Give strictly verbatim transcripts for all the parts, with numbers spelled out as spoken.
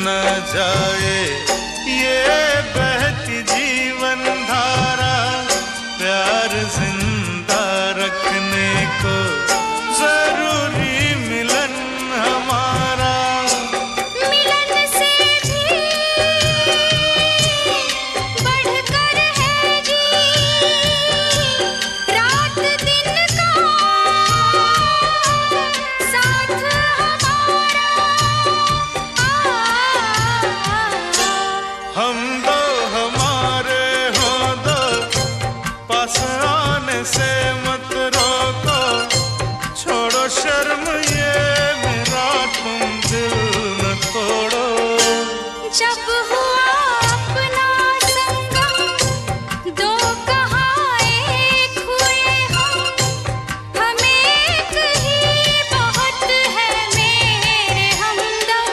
न जाए ये बहती जीवन धारा। प्यार जिंदा रखने को जरूरी मिलन हमारा। मिलन से भी बढ़कर है जी रात दिन का साथ हमारा। हम दो हमारे हो दो, पास आने से मत रोको। छोड़ो शर्म ये मेरा तुम दिल न तोड़ो। जब हुआ अपना संगम दो कहाँ एक हुए हम। हम एक ही बहुत है मेरे हमदम।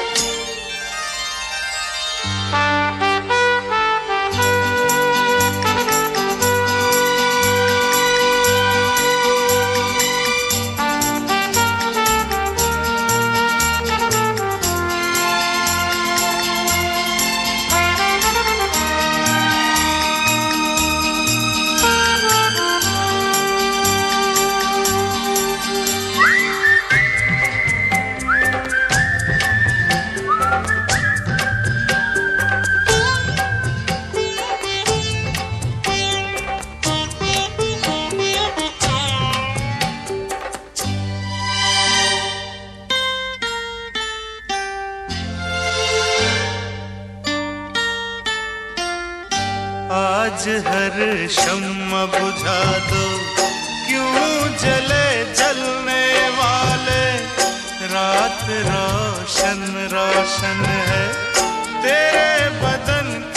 आज हर शम्मा बुझा दो, क्यों जले जलने वाले। रात रोशन रोशन है तेरे बदन